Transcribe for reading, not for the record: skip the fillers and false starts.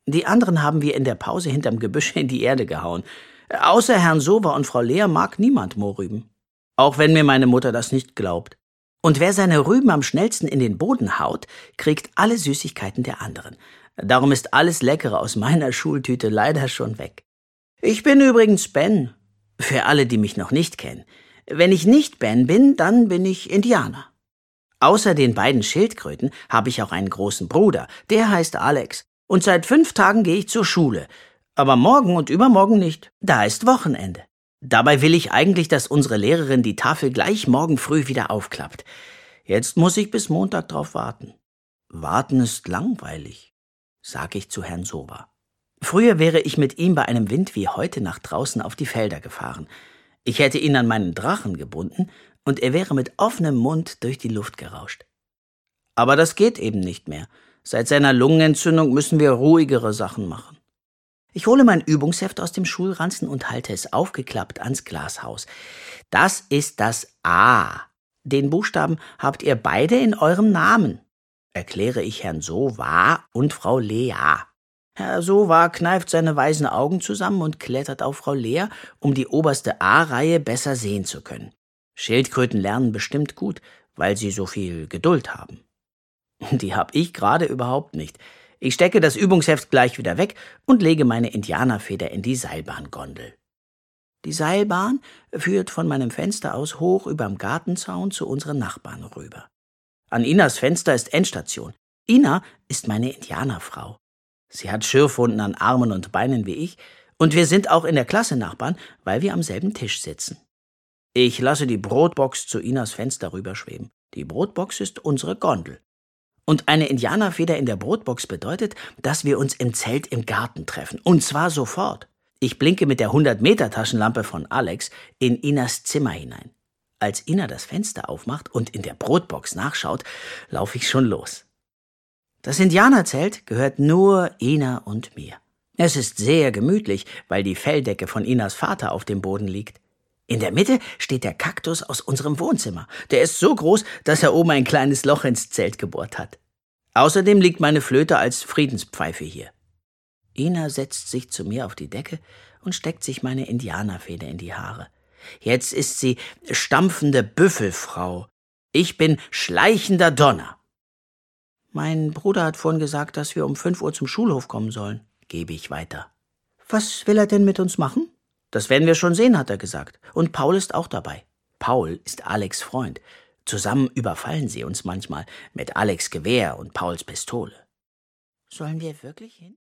Die anderen haben wir in der Pause hinterm Gebüsch in die Erde gehauen. Außer Herrn Sower und Frau Lea mag niemand Mohrrüben. Auch wenn mir meine Mutter das nicht glaubt. Und wer seine Rüben am schnellsten in den Boden haut, kriegt alle Süßigkeiten der anderen. Darum ist alles Leckere aus meiner Schultüte leider schon weg. Ich bin übrigens Ben. Für alle, die mich noch nicht kennen. Wenn ich nicht Ben bin, dann bin ich Indianer. Außer den beiden Schildkröten habe ich auch einen großen Bruder, der heißt Alex. Und seit 5 Tagen gehe ich zur Schule. Aber morgen und übermorgen nicht. Da ist Wochenende. Dabei will ich eigentlich, dass unsere Lehrerin die Tafel gleich morgen früh wieder aufklappt. Jetzt muss ich bis Montag drauf warten. Warten ist langweilig, sage ich zu Herrn Sower. Früher wäre ich mit ihm bei einem Wind wie heute nach draußen auf die Felder gefahren. Ich hätte ihn an meinen Drachen gebunden und er wäre mit offenem Mund durch die Luft gerauscht. Aber das geht eben nicht mehr. Seit seiner Lungenentzündung müssen wir ruhigere Sachen machen. Ich hole mein Übungsheft aus dem Schulranzen und halte es aufgeklappt ans Glashaus. Das ist das A. Den Buchstaben habt ihr beide in eurem Namen, erkläre ich Herrn Sower und Frau Lea. Herr Sower kneift seine weißen Augen zusammen und klettert auf Frau Lea, um die oberste A-Reihe besser sehen zu können. Schildkröten lernen bestimmt gut, weil sie so viel Geduld haben. Die hab ich gerade überhaupt nicht. Ich stecke das Übungsheft gleich wieder weg und lege meine Indianerfeder in die Seilbahngondel. Die Seilbahn führt von meinem Fenster aus hoch überm Gartenzaun zu unseren Nachbarn rüber. An Inas Fenster ist Endstation. Ina ist meine Indianerfrau. Sie hat Schürfwunden an Armen und Beinen wie ich, und wir sind auch in der Klasse Nachbarn, weil wir am selben Tisch sitzen. Ich lasse die Brotbox zu Inas Fenster rüberschweben. Die Brotbox ist unsere Gondel. Und eine Indianerfeder in der Brotbox bedeutet, dass wir uns im Zelt im Garten treffen. Und zwar sofort. Ich blinke mit der 100-Meter-Taschenlampe von Alex in Inas Zimmer hinein. Als Ina das Fenster aufmacht und in der Brotbox nachschaut, laufe ich schon los. Das Indianerzelt gehört nur Ina und mir. Es ist sehr gemütlich, weil die Felldecke von Inas Vater auf dem Boden liegt. In der Mitte steht der Kaktus aus unserem Wohnzimmer. Der ist so groß, dass er oben ein kleines Loch ins Zelt gebohrt hat. Außerdem liegt meine Flöte als Friedenspfeife hier. Ina setzt sich zu mir auf die Decke und steckt sich meine Indianerfeder in die Haare. Jetzt ist sie stampfende Büffelfrau. Ich bin schleichender Donner. Mein Bruder hat vorhin gesagt, dass wir um 5 Uhr zum Schulhof kommen sollen, gebe ich weiter. Was will er denn mit uns machen? Das werden wir schon sehen, hat er gesagt. Und Paul ist auch dabei. Paul ist Alex' Freund. Zusammen überfallen sie uns manchmal mit Alex' Gewehr und Pauls Pistole. Sollen wir wirklich hin?